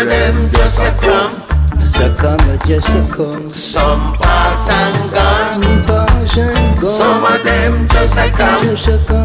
of them just a come. Just a come. Some pass and gone. Pass and gone. Some of them just a come. Just a come.